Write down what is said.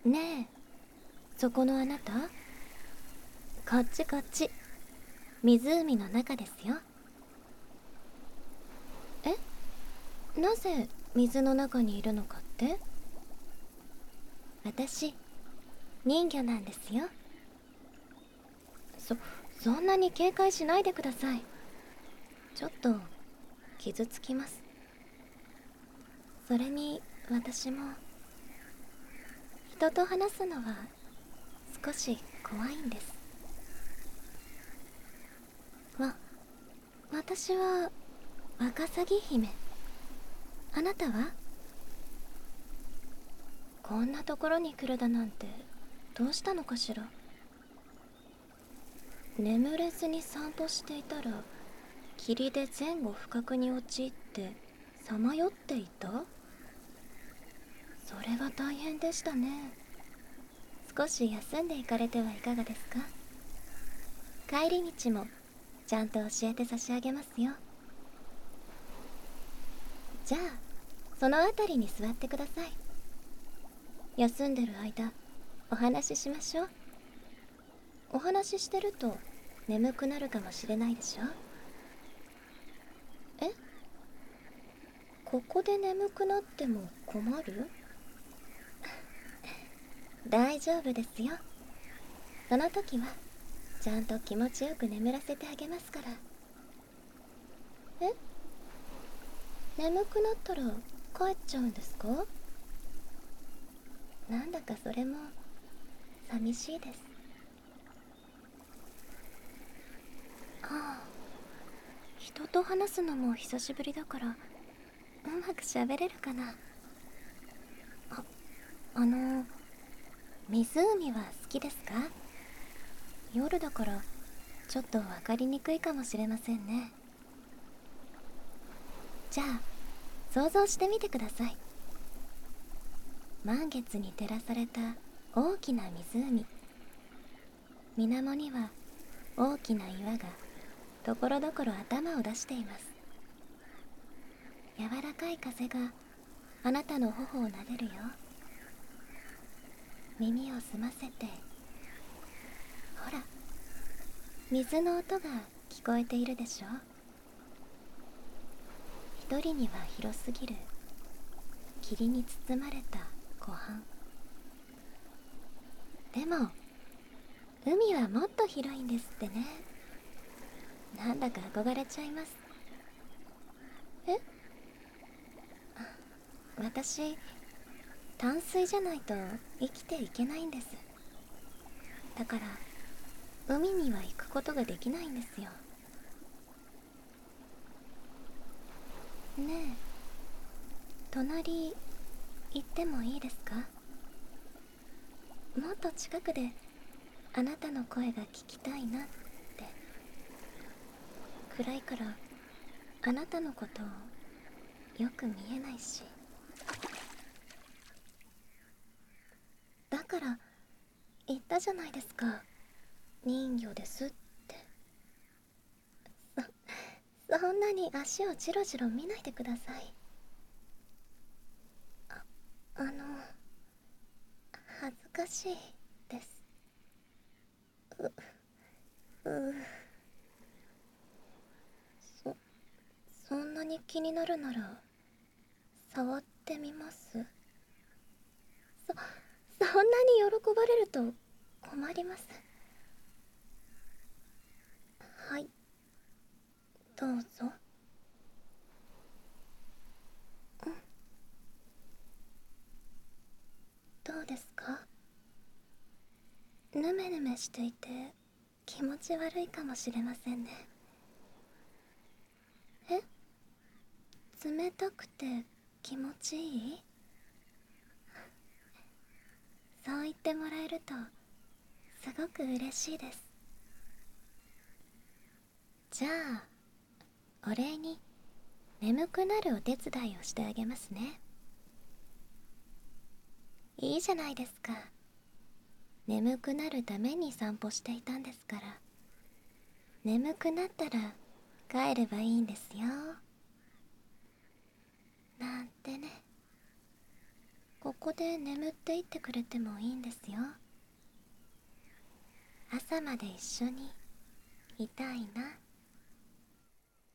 ねえ、そこのあなた、こっちこっち。湖の中ですよ。なぜ水の中にいるのかって？私、人魚なんですよ。そんなに警戒しないでください。ちょっと傷つきます。それに私も人と話すのは少し怖いんです。私はワカサギ姫。あなたは？こんなところに来るだなんてどうしたのかしら。眠れずに散歩していたら霧で前後不覚に陥ってさまよっていた？それは大変でしたね。少し休んでいかれてはいかがですか？帰り道もちゃんと教えて差し上げますよ。じゃあその辺りに座ってください。休んでる間お話ししましょう。お話ししてると眠くなるかもしれないでしょ。え、ここで眠くなっても困る？大丈夫ですよ。その時はちゃんと気持ちよく眠らせてあげますから。え、眠くなったら帰っちゃうんですか？なんだかそれも寂しいです。ああ、人と話すのも久しぶりだからうまく喋れるかな。あ、あの湖は好きですか？夜だからちょっと分かりにくいかもしれませんね。じゃあ想像してみてください。満月に照らされた大きな湖。水面には大きな岩がところどころ頭を出しています。柔らかい風があなたの頬を撫でるよ。耳を澄ませて。ほら、水の音が聞こえているでしょ。一人には広すぎる霧に包まれた湖畔。でも海はもっと広いんですってね。なんだか憧れちゃいます。え、私淡水じゃないと生きていけないんです。だから海には行くことができないんですよ。ねえ、隣行ってもいいですか？もっと近くであなたの声が聞きたいなって。暗いからあなたのことよく見えないし。だから言ったじゃないですか、人魚ですって。そんなに足をジロジロ見ないでください。あの恥ずかしいです。そそんなに気になるなら触ってみます。そんなに喜ばれると困ります。はい、どうぞ。どうですか？ヌメヌメしていて気持ち悪いかもしれませんね。え、冷たくて気持ちいい？そう言ってもらえるとすごく嬉しいです。じゃあお礼に眠くなるお手伝いをしてあげますね。いいじゃないですか。眠くなるために散歩していたんですから。眠くなったら帰ればいいんですよ。なんてね。 ここで眠っていってくれてもいいんですよ。朝まで一緒にいたいな。